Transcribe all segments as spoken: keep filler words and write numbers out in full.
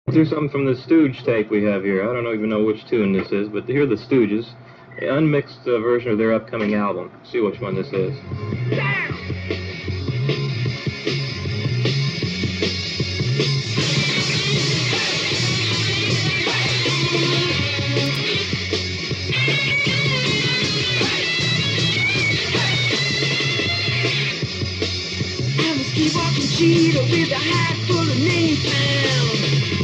Here's something from the Stooge tape we have here. I don't even know which tune this is, but here are the Stooges, an unmixed uh, version of their upcoming album. See which one this is. I'm a ski walking cheetah with a hat full of napalm.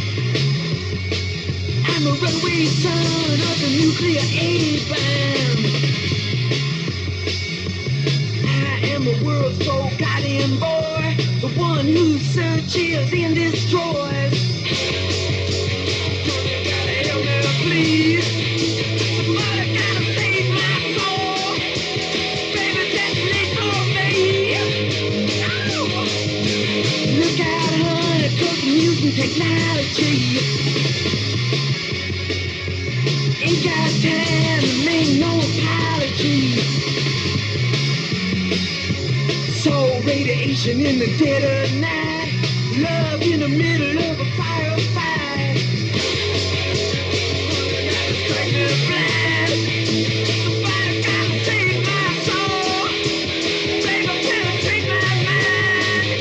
I'm a runaway son of the nuclear A-bomb. I am a world's forgotten boy, the one who searches and destroys. Somebody gotta help me, please. Somebody gotta save my soul. Baby, destinate for me. Oh. Look out, honey, 'cause mutant technology ain't got time to make no apology. So radiation in the dead of night, love in the middle of a firefight. Somebody gotta strike me blind. Somebody gotta save my soul. Baby, penetrate my mind.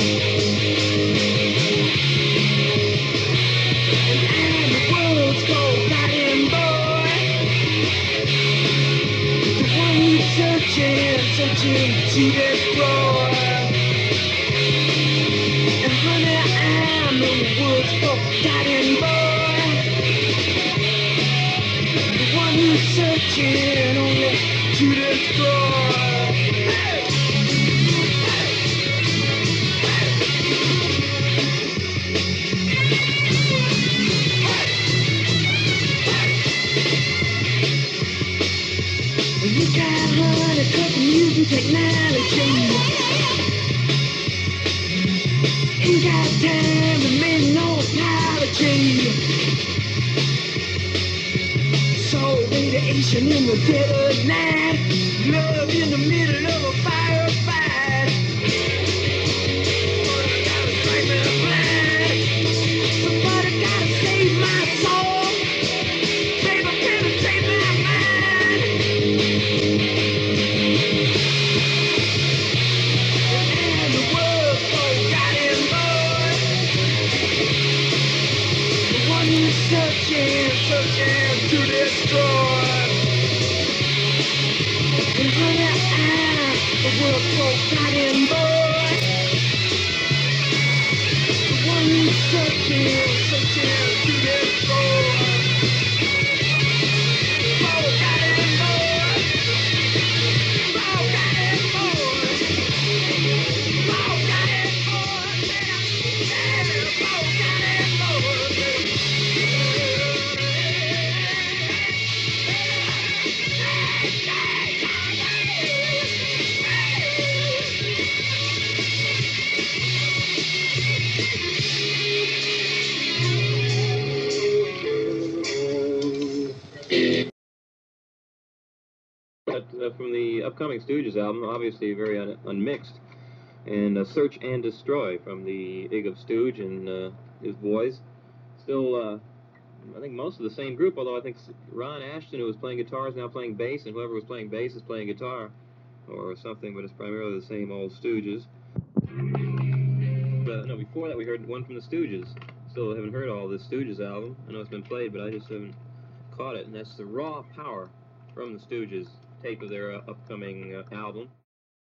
And I'm the world's forgotten boy, the one who's searching, searching to destroy. And honey, I'm the world's forgotten boy, the one who's searching only to destroy. Hey! You got honey, 'cause I'm using technology. Ain't got time to make no apology. So radiation in the dead of night, love in the middle of a firefight. Somebody gotta strike me blind. Somebody gotta save my soul. Baby, penetrate my mind. And the world's forgotten boy, the one who's searching, searching to destroy. And honey, I'm the world's forgotten boy, the one who's searching, searching to destroy. Forgotten boy, forgotten boy, forgotten boy, yeah, forgotten boy. But, uh, from the upcoming Stooges album, obviously very un- unmixed, and uh, Search and Destroy from the Ig of Stooge and uh, his boys. Still, uh, I think most of the same group, although I think Ron Ashton, who was playing guitar, is now playing bass, and whoever was playing bass is playing guitar, or something, but it's primarily the same old Stooges. But, no, before that we heard one from the Stooges. Still haven't heard all this Stooges album. I know it's been played, but I just haven't caught it, and that's the Raw Power from the Stooges tape of their uh, upcoming uh, album.